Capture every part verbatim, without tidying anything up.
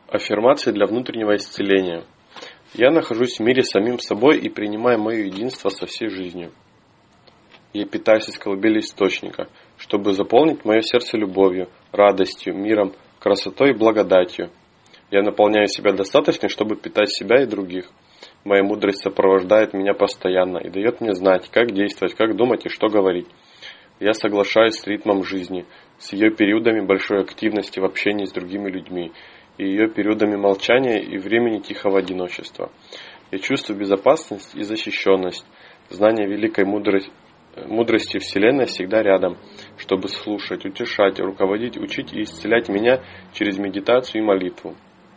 Аффирмации для внутреннего исцеления. Я нахожусь в мире с самим собой и принимаю мое единство со всей жизнью. Я питаюсь из колыбели источника, чтобы заполнить мое сердце любовью, радостью, миром, красотой и благодатью. Я наполняю себя достаточно, чтобы питать себя и других. Моя мудрость сопровождает меня постоянно и дает мне знать, как действовать, как думать и что говорить. Я соглашаюсь с ритмом жизни, с ее периодами большой активности в общении с другими людьми, и ее периодами молчания и времени тихого одиночества. Я чувствую безопасность и защищенность. Знание великой мудрости, мудрости Вселенной всегда рядом, чтобы слушать, утешать, руководить, учить и исцелять меня через медитацию и молитву.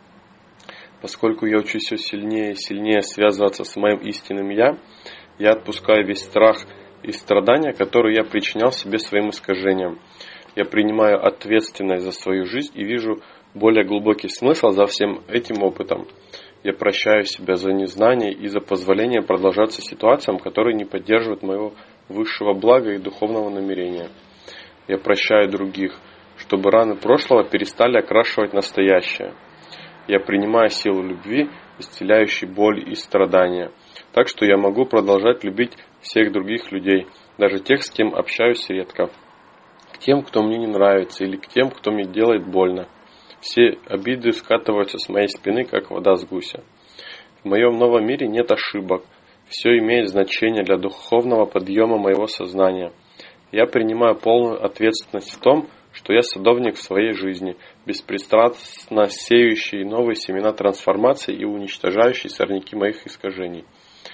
Поскольку я учусь все сильнее и сильнее связываться с моим истинным «Я», я отпускаю весь страх и страдания, которые я причинял себе своим искажением. Я принимаю ответственность за свою жизнь и вижу более глубокий смысл за всем этим опытом. Я прощаю себя за незнание и за позволение продолжаться ситуациям, которые не поддерживают моего высшего блага и духовного намерения. Я прощаю других, чтобы раны прошлого перестали окрашивать настоящее. Я принимаю силу любви, исцеляющей боль и страдания, так что я могу продолжать любить всех других людей, даже тех, с кем общаюсь редко, к тем, кто мне не нравится, или к тем, кто мне делает больно. Все обиды скатываются с моей спины, как вода с гуся. В моем новом мире нет ошибок. Все имеет значение для духовного подъема моего сознания. Я принимаю полную ответственность в том, что я садовник в своей жизни, беспристрастно сеющий новые семена трансформации и уничтожающий сорняки моих искажений.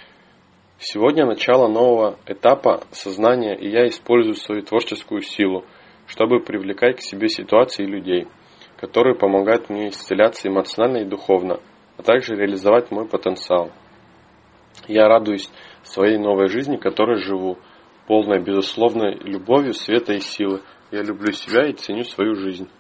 Сегодня начало нового этапа сознания, и я использую свою творческую силу, чтобы привлекать к себе ситуации и людей, которые помогают мне исцеляться эмоционально и духовно, а также реализовать мой потенциал. Я радуюсь своей новой жизни, которой живу, полной безусловной любовью, света и силы. Я люблю себя и ценю свою жизнь.